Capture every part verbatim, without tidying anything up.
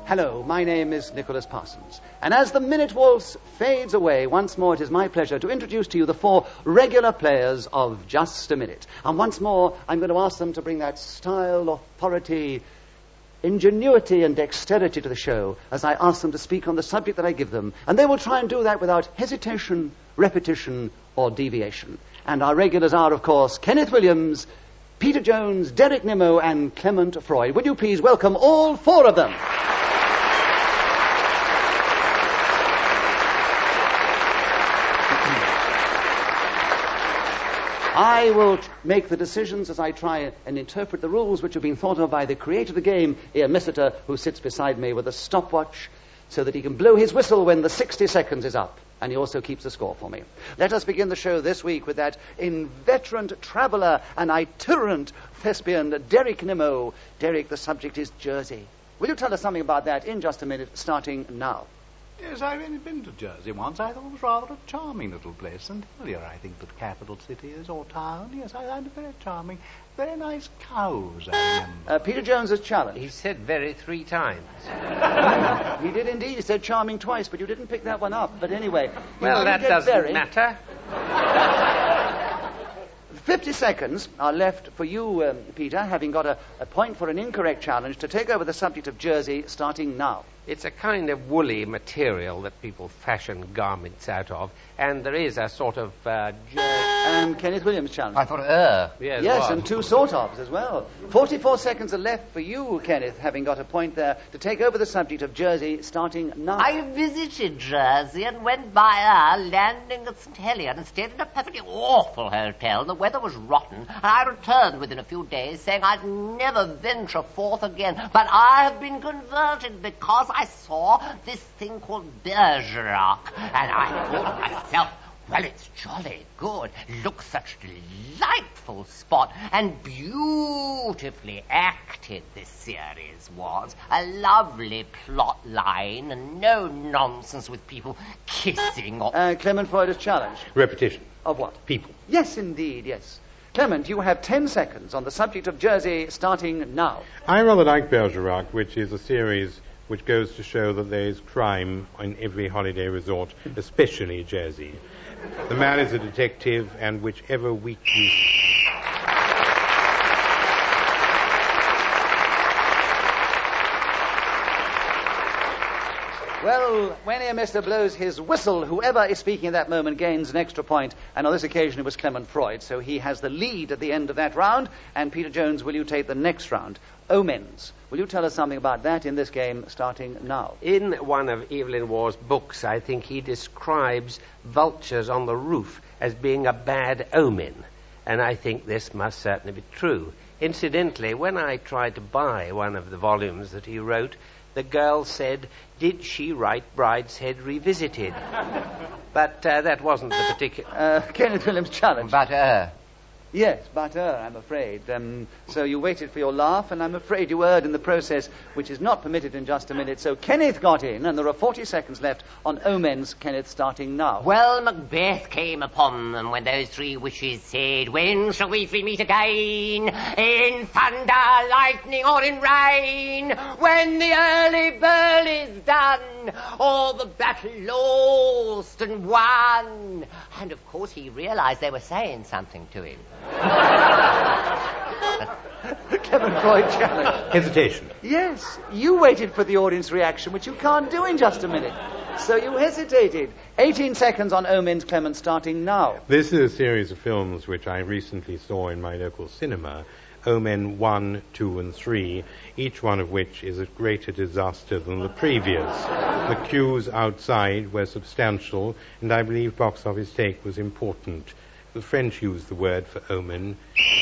Hello, my name is Nicholas Parsons, and as the minute waltz fades away, once more it is my pleasure to introduce to you the four regular players of Just a Minute. And once more, I'm going to ask them to bring that style, authority, ingenuity and dexterity to the show as I ask them to speak on the subject that I give them, and they will try and do that without hesitation, repetition, or deviation. And our regulars are, of course, Kenneth Williams, Peter Jones, Derek Nimmo, and Clement Freud. Would you please welcome all four of them? I will t- make the decisions as I try and interpret the rules which have been thought of by the creator of the game, Ian Missiter, who sits beside me with a stopwatch so that he can blow his whistle when the sixty seconds is up. And he also keeps the score for me. Let us begin the show this week with that inveterate traveller and itinerant thespian, Derek Nimmo. Derek, the subject is Jersey. Will you tell us something about that in just a minute, starting now? Yes, I've only been to Jersey once. I thought it was rather a charming little place. And Hillier, I think, the capital city is, or town. Yes, I found it very charming. Very nice cows, I remember. Uh, Peter Jones has challenged. He said very three times. He did indeed. He said charming twice, but you didn't pick that one up. But anyway. Well, that doesn't very... matter. Fifty seconds are left for you, um, Peter, having got a, a point for an incorrect challenge, to take over the subject of Jersey, starting now. It's a kind of woolly material that people fashion garments out of, and there is a sort of uh, jer- And Kenneth Williams challenge. I thought, uh. Yes, Yes, what? and two sort ofs as well. Forty-four seconds are left for you, Kenneth, having got a point there, to take over the subject of Jersey, starting now. I visited Jersey and went by our landing at Saint Helier and stayed in a perfectly awful hotel. The weather was rotten, and I returned within a few days saying I'd never venture forth again. But I have been converted because I saw this thing called Bergerac, and I thought to myself, well, it's jolly good. Look, such delightful spot. And beautifully acted this series was. A lovely plot line and no nonsense with people kissing or... Uh, Clement Freud has challenged. Repetition. Of what? People. Yes, indeed, yes. Clement, you have ten seconds on the subject of Jersey, starting now. I rather like Bergerac, which is a series which goes to show that there is crime in every holiday resort, especially Jersey. The man is a detective, and whichever week you... Well, when Ian Mister blows his whistle, whoever is speaking at that moment gains an extra point, and on this occasion it was Clement Freud, so he has the lead at the end of that round. And Peter Jones, will you take the next round? Omens. Will you tell us something about that in this game, starting now? In one of Evelyn Waugh's books, I think he describes vultures on the roof as being a bad omen, and I think this must certainly be true. Incidentally, when I tried to buy one of the volumes that he wrote, the girl said, did she write Brideshead Revisited? But uh, that wasn't the particular... Uh, Kenneth Williams challenge. But, uh. Yes, but uh, I'm afraid. Um, so you waited for your laugh, and I'm afraid you erred in the process, which is not permitted in just a minute. So Kenneth got in, and there are forty seconds left on Omens. Kenneth, starting now. Well, Macbeth came upon them when those three witches said, when shall we three meet again? In thunder, lightning, or in rain? When the early burl is done, or the battle lost and won. And, of course, he realized they were saying something to him. Kevin Freud challenge. Hesitation. Yes, you waited for the audience reaction, which you can't do in just a minute. So you hesitated. eighteen seconds on Omens, Clement, starting now. This is a series of films which I recently saw in my local cinema. Omen one, two, and three, each one of which is a greater disaster than the previous. The queues outside were substantial, and I believe box office take was important. The French use the word for omen.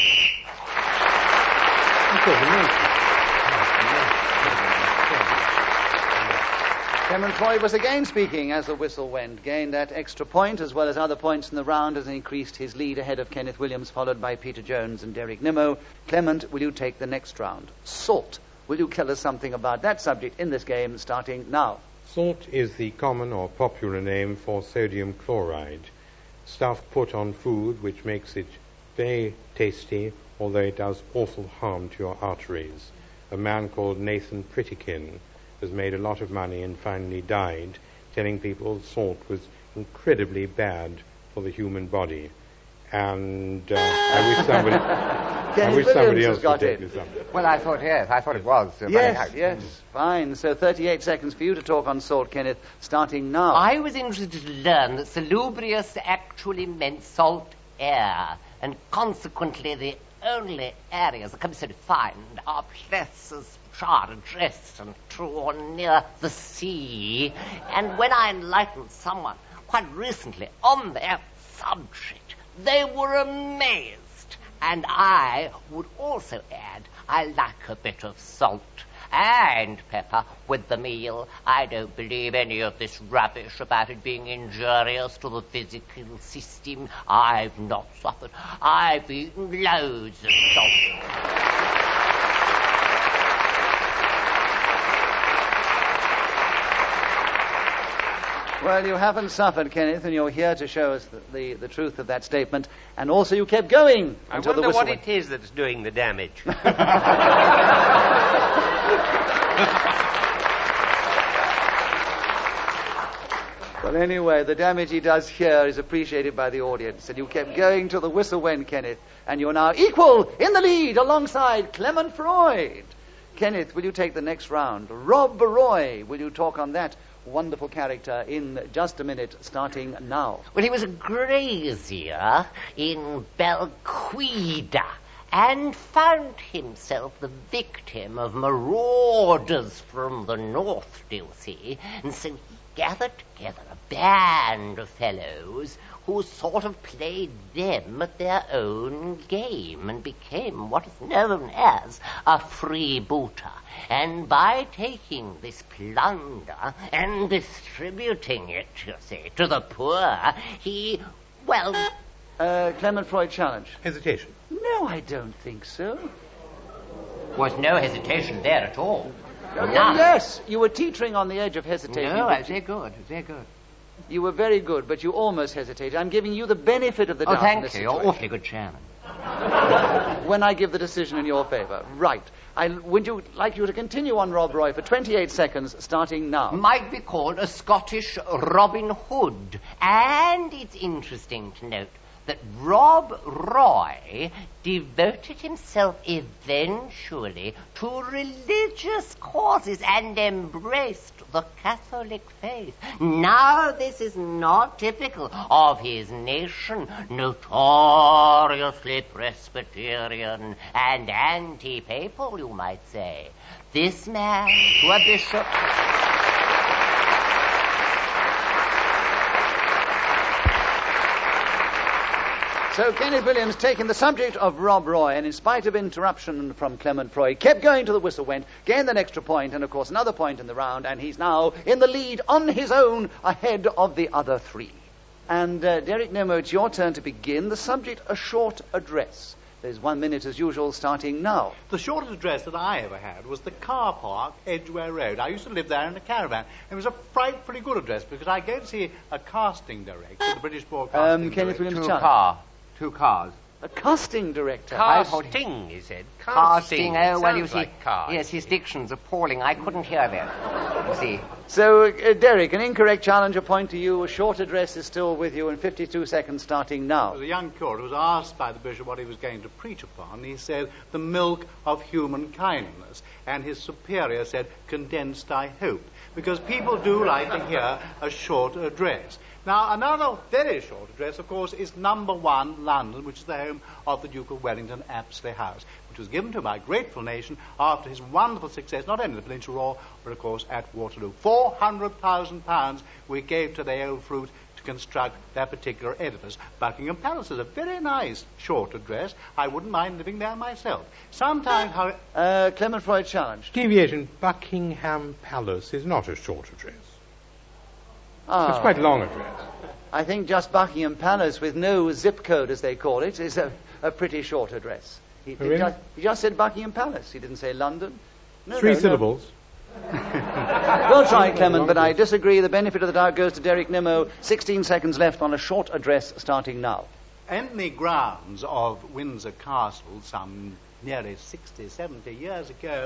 Clement Freud was again speaking as the whistle went, gained that extra point as well as other points in the round as he increased his lead ahead of Kenneth Williams, followed by Peter Jones and Derek Nimmo. Clement, will you take the next round? Salt. Will you tell us something about that subject in this game, starting now? Salt is the common or popular name for sodium chloride, stuff put on food which makes it very tasty, although it does awful harm to your arteries. A man called Nathan Pritikin has made a lot of money and finally died, telling people salt was incredibly bad for the human body. And uh, I wish somebody, I wish somebody else would take this up. Well, I thought, yes, I thought it was. Uh, Yes, yes, fine. So thirty-eight seconds for you to talk on salt, Kenneth, starting now. I was interested to learn that salubrious actually meant salt air, and consequently the only areas that can be so defined are places which are addressed and to or near the sea. And when I enlightened someone quite recently on that subject, they were amazed. And I would also add, I like a bit of salt and pepper with the meal. I don't believe any of this rubbish about it being injurious to the physical system. I've not suffered. I've eaten loads of salt. Well, you haven't suffered, Kenneth, and you're here to show us the, the, the truth of that statement. And also you kept going I until the wonder whistle what went. it is that's doing the damage. Well, anyway, the damage he does here is appreciated by the audience. And you kept going till the whistle went, Kenneth. And you're now equal in the lead alongside Clement Freud. Kenneth, will you take the next round? Rob Roy, will you talk on that wonderful character in just a minute, starting now? Well, he was a grazier in Belquida and found himself the victim of marauders from the north, do you see? And so he gathered together a band of fellows who sort of played them at their own game and became what is known as a freebooter. And by taking this plunder and distributing it, you see, to the poor, he, well... Uh, Clement Freud challenge. Hesitation. No, I don't think so. Was no hesitation there at all. Oh, None. yes, you were teetering on the edge of hesitation. No, but I was very good, very good. You were very good, but you almost hesitated. I'm giving you the benefit of the Oh, doubt in thank this you. You're situation. awfully good chairman. When I give the decision in your favor. Right. I would you like you to continue on Rob Roy for twenty-eight seconds, starting now. Might be called a Scottish Robin Hood. And it's interesting to note that Rob Roy devoted himself eventually to religious causes and embraced the Catholic faith. Now, this is not typical of his nation, notoriously Presbyterian and anti-papal, you might say. This man, to a bishop... So Kenneth Williams, taking the subject of Rob Roy, and in spite of interruption from Clement Freud, kept going till the whistle went, gained an extra point, and of course another point in the round, and he's now in the lead on his own, ahead of the other three. And uh, Derek Nemo, it's your turn to begin. The subject, a short address. There's one minute as usual, starting now. The shortest address that I ever had was the car park, Edgware Road. I used to live there in a caravan. It was a frightfully good address because I go to see a casting director, the British Broadcasting Um, Kenneth Director. Williams, Two challenge. car. Two cars. A casting director. Casting, he said. Casting. Casting. Oh, well, you Sounds see. like cars. Yes, his diction's appalling. I couldn't hear that. You see. So, uh, Derek, an incorrect challenge, a point to you. A short address is still with you in fifty-two seconds, starting now. There was a young curate who was asked by the bishop what he was going to preach upon. He said, the milk of human kindness. And his superior said, condensed, I hope. Because people do like to hear a short address. Now, another very short address, of course, is number one, London, which is the home of the Duke of Wellington, Apsley House, which was given to my grateful nation after his wonderful success, not only at the Peninsula War, but, of course, at Waterloo. four hundred thousand pounds we gave to the old fruit to construct that particular edifice. Buckingham Palace is a very nice short address. I wouldn't mind living there myself. Sometimes, however... Uh, Clement Freud challenge. Deviation, Buckingham Palace is not a short address. Ah, It's quite a long address. I think just Buckingham Palace with no zip code, as they call it, is a, a pretty short address. He, he Really? just, he just said Buckingham Palace. He didn't say London. No, Three no, no. syllables. Well tried, Clement, but I disagree. The benefit of the doubt goes to Derek Nimmo. sixteen seconds left on a short address starting now. In the grounds of Windsor Castle, some nearly sixty, seventy years ago,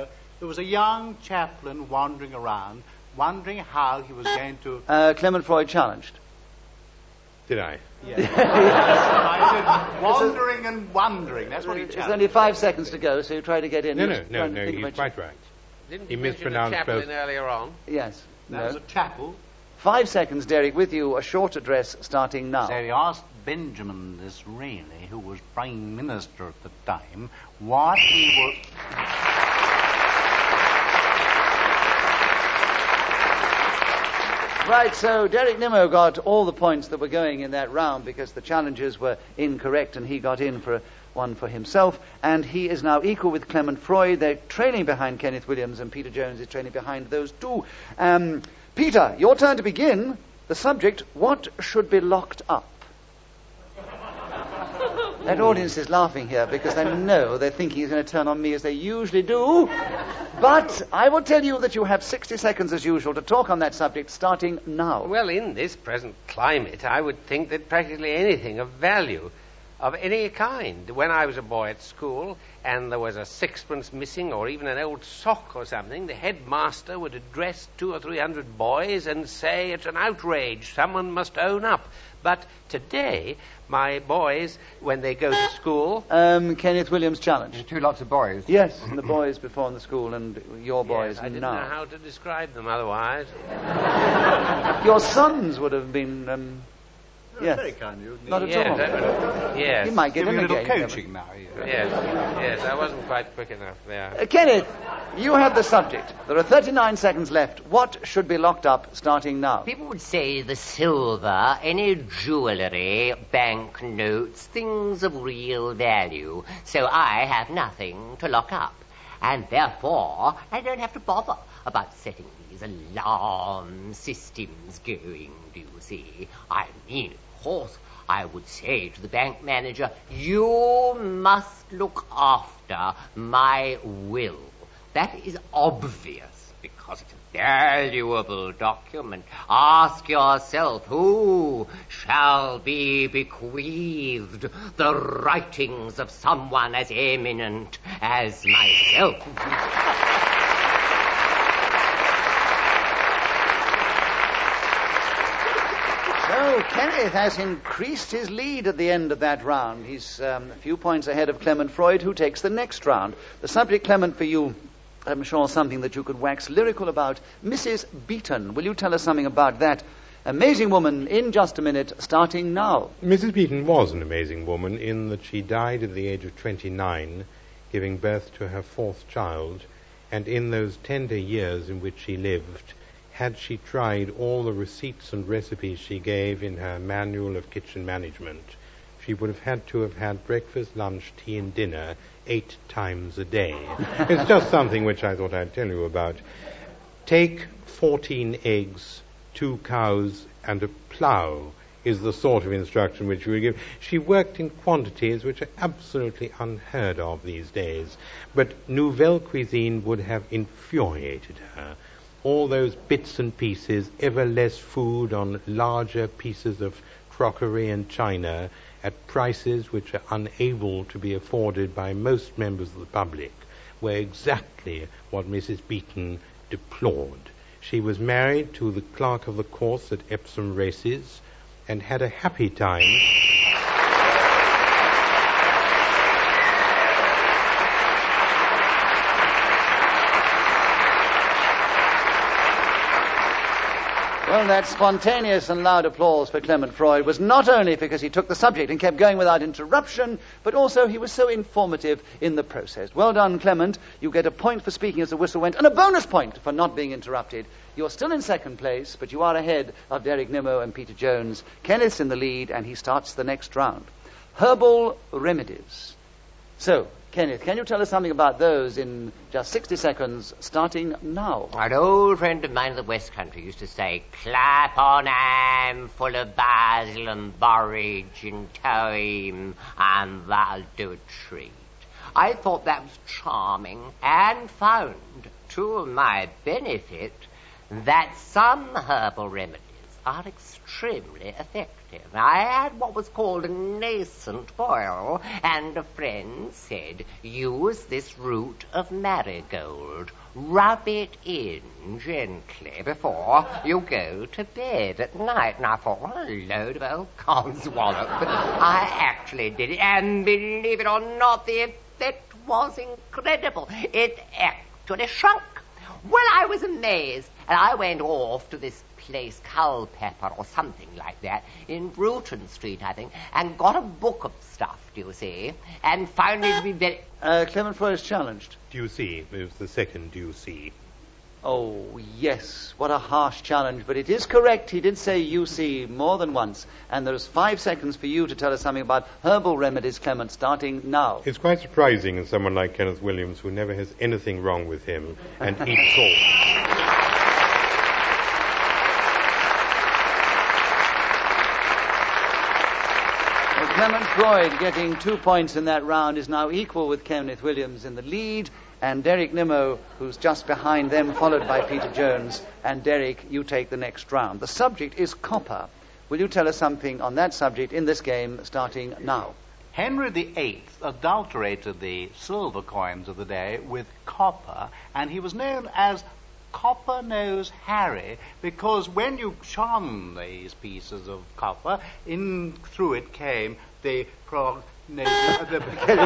There was a young chaplain wandering around, wondering how he was going to... Uh, Clement Freud challenged. Did I? Yes. I said wandering and wondering. That's what he There's challenged. only five seconds to go, so you try to get in. No, You no, just no, try and no, think he's about- quite right. Didn't He you mention mispronounced a chaplain both. earlier on? Yes. That No. was a chapel. Five seconds, Derek, with you. A short address starting now. So he asked Benjamin Disraeli, who was Prime Minister at the time, what he would... Right, so Derek Nimmo got all the points that were going in that round because the challenges were incorrect and he got in for one for himself. And he is now equal with Clement Freud. They're trailing behind Kenneth Williams, and Peter Jones is trailing behind those two. Um, Peter, your turn to begin. The subject, what should be locked up? That audience is laughing here because they know they're thinking he's going to turn on me as they usually do. But I will tell you that you have sixty seconds as usual to talk on that subject starting now. Well, in this present climate, I would think that practically anything of value, of any kind. When I was a boy at school and there was a sixpence missing or even an old sock or something, the headmaster would address two or three hundred boys and say, it's an outrage, someone must own up. But today, my boys, when they go to school... Um, Kenneth Williams challenge. Two lots of boys. Yes, and the boys before in the school and your boys Yes, I didn't now. know how to describe them otherwise. Your sons would have been... Um, yes. Very kind of you. Not at Yes, all. that- yes. You might get Give him you a little again. coaching now. Yeah. Yes, yes, I wasn't quite quick enough there. Uh, Kenneth, you have the subject. There are thirty-nine seconds left. What should be locked up starting now? People would say the silver, any jewellery, bank notes, things of real value. So I have nothing to lock up. And therefore, I don't have to bother about setting these alarm systems going, do you see? I mean, of course, I would say to the bank manager, you must look after my will. That is obvious because it's a valuable document. Ask yourself, who shall be bequeathed the writings of someone as eminent as myself? So Kenneth has increased his lead at the end of that round. He's um, a few points ahead of Clement Freud, who takes the next round. The subject, Clement, for you, I'm sure something that you could wax lyrical about. Missus Beaton, will you tell us something about that amazing woman in just a minute, starting now? Missus Beaton was an amazing woman in that she died at the age of twenty-nine, giving birth to her fourth child, and in those tender years in which she lived, had she tried all the receipts and recipes she gave in her manual of kitchen management, she would have had to have had breakfast, lunch, tea, and dinner eight times a day. It's just something which I thought I'd tell you about. Take fourteen eggs, two cows, and a plough is the sort of instruction which we give. She worked in quantities which are absolutely unheard of these days, but Nouvelle Cuisine would have infuriated her. All those bits and pieces, ever less food on larger pieces of crockery and china at prices which are unable to be afforded by most members of the public, were exactly what Missus Beaton deplored. She was married to the clerk of the course at Epsom races and had a happy time. Well, that spontaneous and loud applause for Clement Freud was not only because he took the subject and kept going without interruption, but also he was so informative in the process. Well done, Clement. You get a point for speaking as the whistle went, and a bonus point for not being interrupted. You're still in second place, but you are ahead of Derek Nimmo and Peter Jones. Kenneth's in the lead, and he starts the next round. Herbal remedies. So, Kenneth, can you tell us something about those in just sixty seconds, starting now? An old friend of mine in the West Country used to say, clap on ham full of basil and borage and thyme, and that'll do a treat. I thought that was charming and found, to my benefit, that some herbal remedies are extremely effective. I had what was called a nascent boil, and a friend said, use this root of marigold, rub it in gently before you go to bed at night. And I thought, what a load of old codswallop. But I actually did it, and believe it or not, the effect was incredible. It actually shrunk. Well, I was amazed, and I went off to this place, Culpeper or something like that, in Bruton Street, I think, and got a book of stuff, do you see, and found it to be very... Uh, Clement Foy is challenged. Do you see? It was the second do you see. Oh, yes, what a harsh challenge, but it is correct. He did say you see more than once, and there's five seconds for you to tell us something about herbal remedies, Clement, starting now. It's quite surprising in someone like Kenneth Williams, who never has anything wrong with him, and eats salt. Clement Freud, getting two points in that round, is now equal with Kenneth Williams in the lead, and Derek Nimmo, who's just behind them, followed by Peter Jones. And Derek, you take the next round. The subject is copper. Will you tell us something on that subject in this game, starting now? Henry the Eighth adulterated the silver coins of the day with copper, and he was known as Copper-Nose Harry, because when you shone these pieces of copper, in through it came the prognosis. Well, he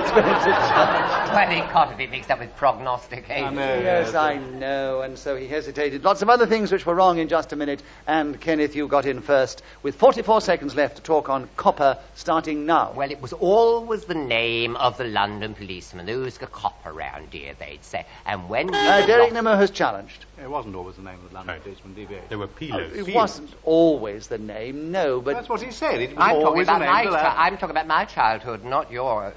can't have been mixed up with prognostication. Yes, I know, and so he hesitated. Lots of other things which were wrong in just a minute, and Kenneth, you got in first, with forty-four seconds left to talk on copper, starting now. Well, it was always the name of the London policeman. Who's got copper round here, they'd say. And when we Uh, Derek lost... Nimmo has challenged. It wasn't always the name of the London policeman, D V A. There were peelers. It wasn't always the name, no, but... That's what he said. It was I'm talking, always the about name my of the chi- lad. I'm talking about my childhood, not yours.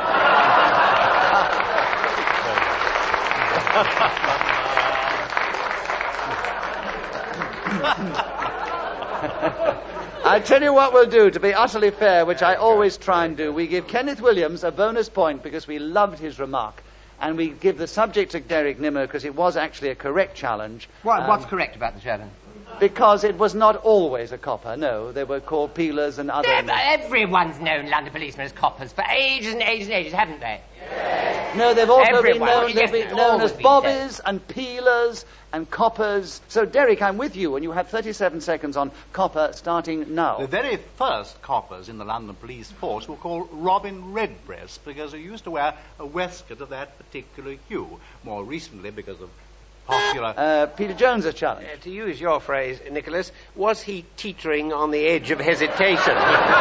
I'll tell you what we'll do, to be utterly fair, which I always try and do. We give Kenneth Williams a bonus point because we loved his remark. And we give the subject to Derek Nimmo because it was actually a correct challenge. What, Um, what's correct about the challenge? Because it was not always a copper, no. They were called peelers and other... Everyone's known London policemen as coppers for ages and ages and ages, haven't they? No, they've also Everyone. been known, Yes, they've been it's known always as been bobbies and peelers and coppers. So, Derek, I'm with you, and you have thirty-seven seconds on copper starting now. The very first coppers in the London police force were called Robin Redbreast because he used to wear a waistcoat of that particular hue. More recently, because of popular... Uh, Peter Jones has challenged. Uh, to use your phrase, Nicholas, was he teetering on the edge of hesitation?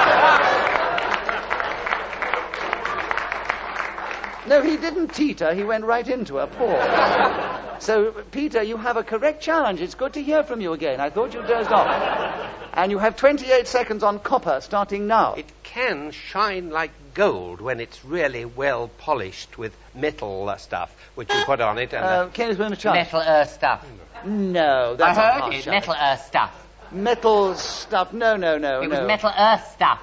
No, he didn't teeter. He went right into her. Poor. So, Peter, you have a correct challenge. It's good to hear from you again. I thought you dozed off. And you have twenty-eight seconds on copper, starting now. It can shine like gold when it's really well polished with metal uh, stuff, which you put on it. And Uh, uh, Kenneth Williams challenge. Metal earth stuff. No, I that's a heard harsh it. challenge. Metal earth stuff. Metal stuff. No, no, no, It no. was metal earth stuff.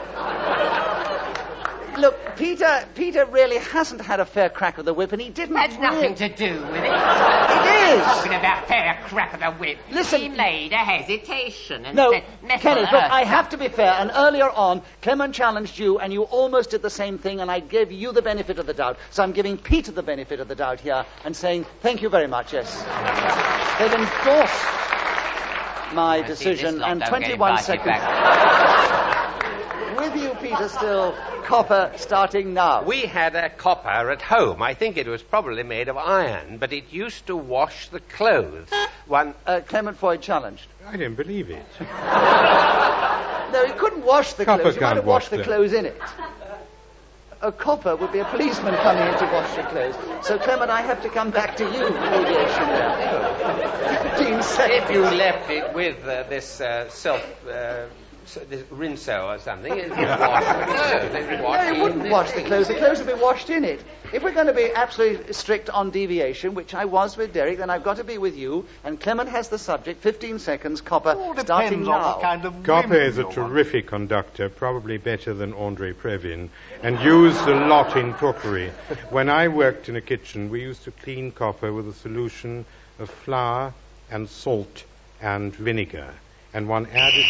Look, Peter, Peter really hasn't had a fair crack of the whip, and he didn't. That's really- nothing to do with it. It is. Talking about fair crack of the whip. Listen- He made a hesitation and No, said metal Kenneth, look, earth I stuff. have to be fair. And earlier on, Clement challenged you, and you almost did the same thing, and I gave you the benefit of the doubt. So I'm giving Peter the benefit of the doubt here and saying thank you very much, yes. They've endorsed my I see decision, this lot and don't get twenty-one invited seconds. back. With you, Peter, still. Copper starting now. we had a copper at home. I think it was probably made of iron, but it used to wash the clothes. One... Uh, Clement Foy challenged. I don't believe it. No, he couldn't wash the Copper clothes. You might can't have washed wash the them. clothes in it. A copper would be a policeman coming in to wash your clothes. So, Clement, I have to come back to you. Mediation now. Fifteen seconds. If you left it with uh, this uh, self... Uh, s- this rinso or something, it would wash the clothes. It would wash No, it the- wouldn't wash the clothes. The clothes would be washed in it. If we're going to be absolutely strict on deviation, which I was with Derek, then I've got to be with you. And Clement has the subject. Fifteen seconds. Copper All starting depends now. on what kind of Copper women is a you want. terrific conductor, probably better than Andre Previn, and used a lot in cookery. When I worked in a kitchen, we used to clean copper with a solution of flour and salt and vinegar. And one added...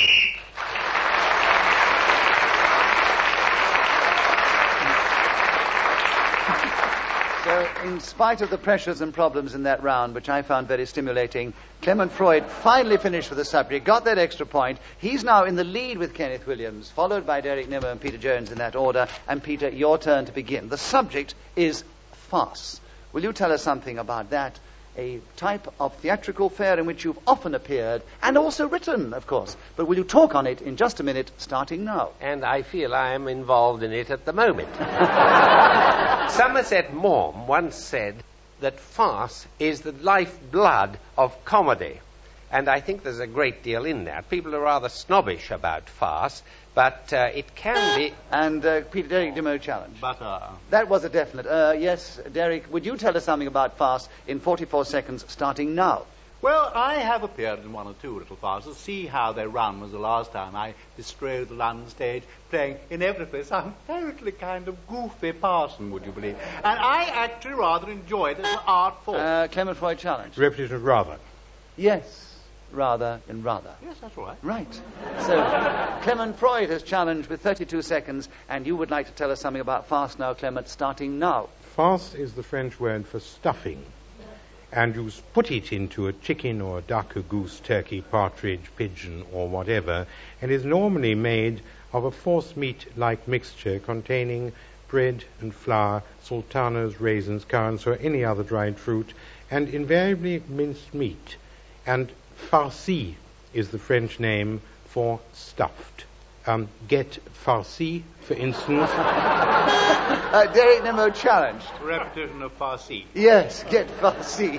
So, In spite of the pressures and problems in that round, which I found very stimulating, Clement Freud finally finished with the subject, got that extra point. He's now in the lead with Kenneth Williams, followed by Derek Nimmo and Peter Jones in that order. And Peter, your turn to begin. The subject is farce. Will you tell us something about that? A type of theatrical fare in which you've often appeared, and also written, of course. But will you talk on it in just a minute, starting now? And I feel I am involved in it at the moment. Somerset Maugham once said that farce is the lifeblood of comedy. And I think there's a great deal in that. People are rather snobbish about farce, but uh, it can be... And uh, Peter, Derek Nimmo challenge. But, uh... That was a definite. Uh, yes, Derek, would you tell us something about farce in forty-four seconds, starting now? Well, I have appeared in one or two little farces. See How They Run was the last time I bestrode the London stage, playing inevitably some totally kind of goofy parson, would you believe? And I actually rather enjoyed it as an art form. Uh, Clement Freud challenge. Repetition of rather. Yes. Rather and rather. Yes, that's all right. Right. So, Clement Freud has challenged with thirty-two seconds, and you would like to tell us something about farce now, Clement, starting now. Farce is the French word for stuffing. And you put it into a chicken or a duck, a goose, turkey, partridge, pigeon, or whatever, and is normally made of a force meat-like mixture containing bread and flour, sultanas, raisins, currants, or any other dried fruit, and invariably minced meat. And farci is the French name for stuffed. Um, get farci, for instance. uh, Derek Nimmo challenged. Repetition of farci. Yes, get farci.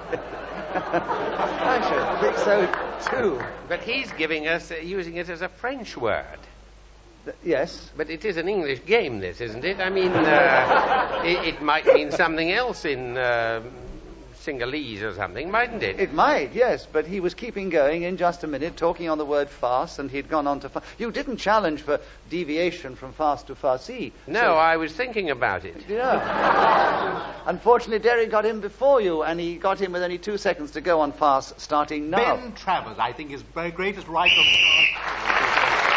I should think so too. But he's giving us, uh, using it as a French word. Th- yes. But it is an English game, this, isn't it? I mean, uh, it, it might mean something else in... Uh, Sinhalese or something, mightn't it? It might, yes, but he was keeping going in just a minute, talking on the word farce, and he'd gone on to... Fa- you didn't challenge for deviation from farce to farci. No, so, I was thinking about it. Yeah. Unfortunately, Derek got in before you, and he got in with only two seconds to go on farce, starting now. Ben Travers, I think, is the greatest writer of...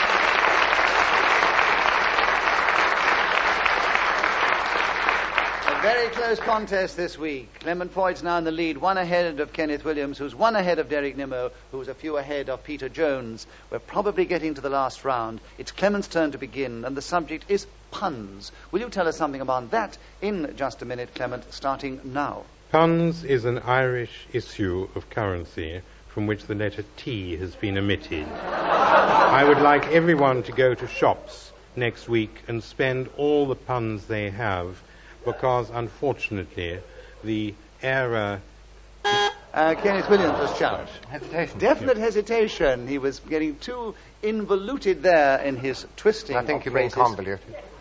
Very close contest this week. Clement Freud's now in the lead, one ahead of Kenneth Williams, who's one ahead of Derek Nimmo, who's a few ahead of Peter Jones. We're probably getting to the last round. It's Clement's turn to begin, and the subject is puns. Will you tell us something about that in just a minute, Clement, starting now? Puns is an Irish issue of currency from which the letter T has been omitted. I would like everyone to go to shops next week and spend all the puns they have, because, unfortunately, the error... Uh, Kenneth Williams was challenged. Hesitation. Definite hesitation. He was getting too involuted there in his twisting I think of you mean phrases. convoluted.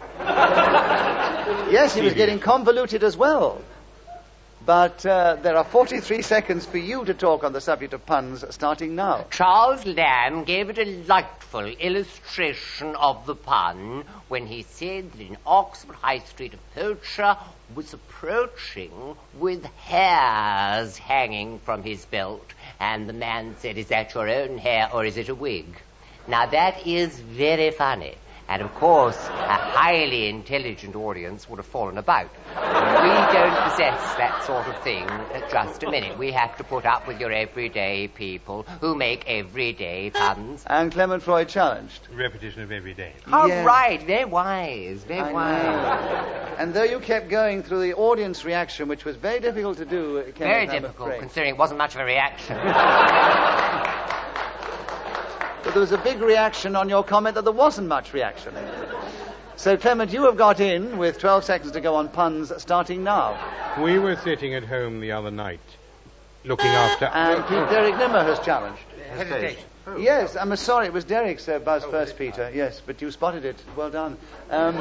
Yes, he was getting convoluted as well. But uh, there are forty-three seconds for you to talk on the subject of puns, starting now. Charles Lamb gave a delightful illustration of the pun when he said that in Oxford High Street a poacher was approaching with hairs hanging from his belt, and the man said, "Is that your own hair or is it a wig?" Now that is very funny. And, of course, a highly intelligent audience would have fallen about. We don't possess that sort of thing at just a minute. We have to put up with your everyday people who make everyday puns. And Clement Freud challenged. Repetition of every day. All Yes. right, very wise, very I wise. know. And though you kept going through the audience reaction, which was very difficult to do, Kenneth, Very I'm difficult, afraid. considering it wasn't much of a reaction. But there was a big reaction on your comment that there wasn't much reaction. So, Clement, you have got in with twelve seconds to go on puns, starting now. We were sitting at home the other night, looking after... And Pete Derek Nimmo has challenged. Hesitation. Yes, I'm sorry, it was Derek's uh, buzz first, Peter. Yes, but you spotted it. Well done. Um,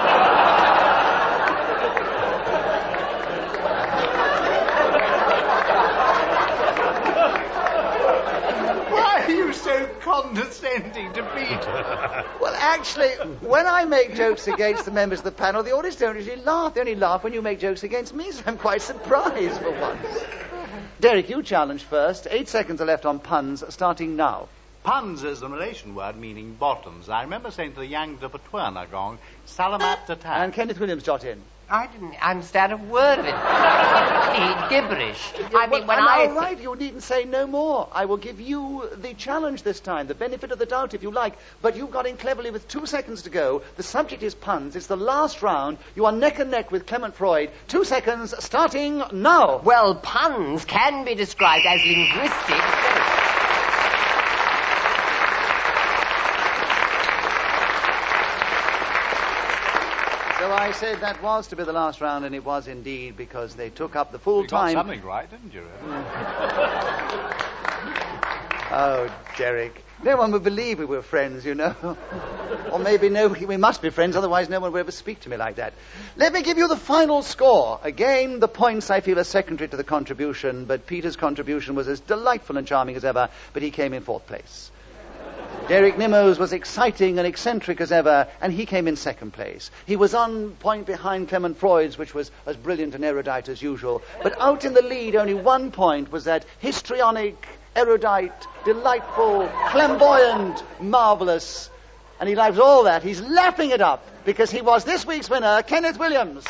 Why are you so condescending to Peter? well, actually, when I make jokes against the members of the panel, the audience don't usually laugh. They only laugh when you make jokes against me, so I'm quite surprised for once. Derek, you challenge first. Eight seconds are left on puns, starting now. Puns is the Malaysian word meaning bottoms. I remember saying to the Yang de Patuana gong, Salamat Tatan. And Kenneth Williams, jot in. I didn't understand a word of it. Complete gibberish. I mean, when I'm I... all right, you needn't say no more. I will give you the challenge this time, the benefit of the doubt if you like. But you got in cleverly with two seconds to go. The subject is puns. It's the last round. You are neck and neck with Clement Freud. Two seconds, starting now. Well, puns can be described as linguistic... So I said that was to be the last round, and it was indeed, because they took up the full You time. got something right, didn't you? Oh, Derek. No one would believe we were friends, you know. Or maybe no, we must be friends, otherwise no one would ever speak to me like that. Let me give you the final score. Again, the points I feel are secondary to the contribution, but Peter's contribution was as delightful and charming as ever, but he came in fourth place. Derek Nimmo's was exciting and eccentric as ever, and he came in second place. He was on point behind Clement Freud's, which was as brilliant and erudite as usual. But out in the lead, only one point was that histrionic, erudite, delightful, flamboyant, marvellous. And he loves all that. He's lapping it up because he was this week's winner, Kenneth Williams.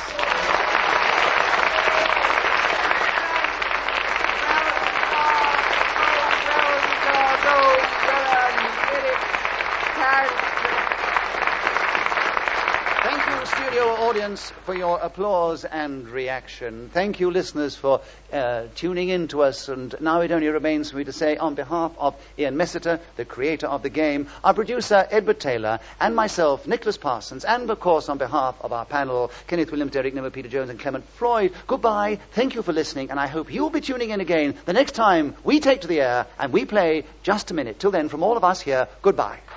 Audience for your applause and reaction. Thank you, listeners, for uh, tuning in to us. And now it only remains for me to say, on behalf of Ian Messiter, the creator of the game, our producer, Edward Taylor, and myself, Nicholas Parsons, and, of course, on behalf of our panel, Kenneth Williams, Derek Nimmo, Peter Jones, and Clement Freud, goodbye, thank you for listening, and I hope you'll be tuning in again the next time we take to the air and we play Just a Minute. Till then, from all of us here, goodbye.